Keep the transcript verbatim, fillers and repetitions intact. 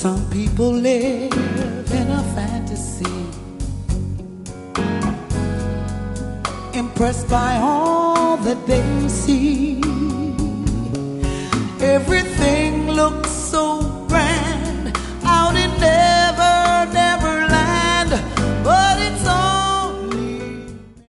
Some people live in a fantasy, impressed by all that they see. Everything looks